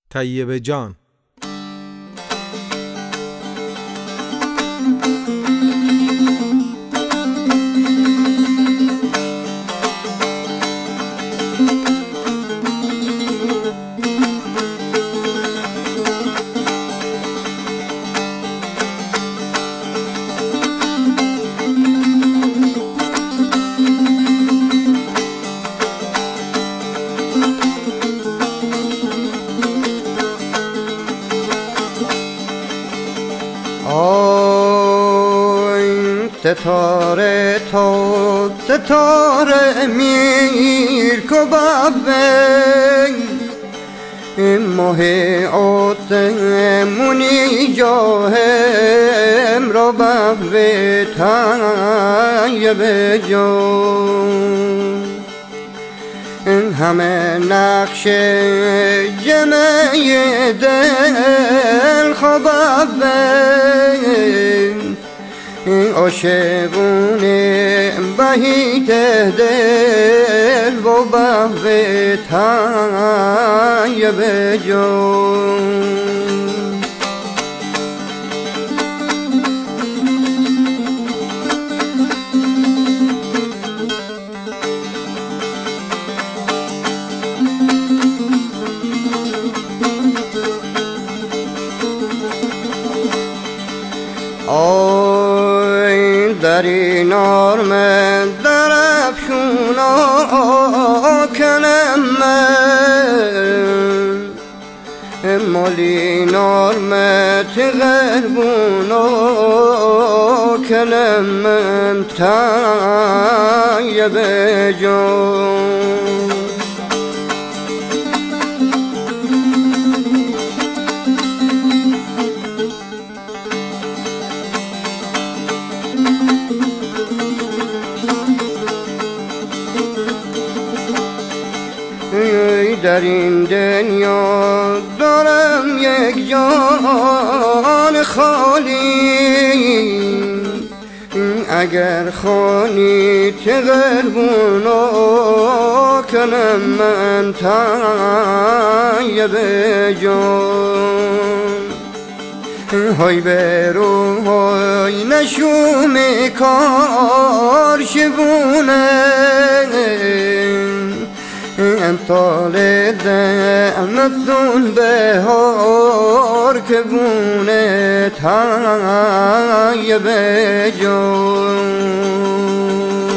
طیبه جان. ستاره تو ستاره میر کو بابه ماه آسمونی جاهم را بابه طیبه جان همه نقش جمعی دل خوابه عاشقونه بهیت دل و بهوه طیبه جان در این آرمه در افشونا کنم من مالی نارمه تغربونا کنم من طیبه جان در این دنیا دارم یک جان خالی اگر خانی تغربونا کنم من طیبه جان های برو های نشوم کار شبونه امثال دمتون بهار که بونه طیبه جان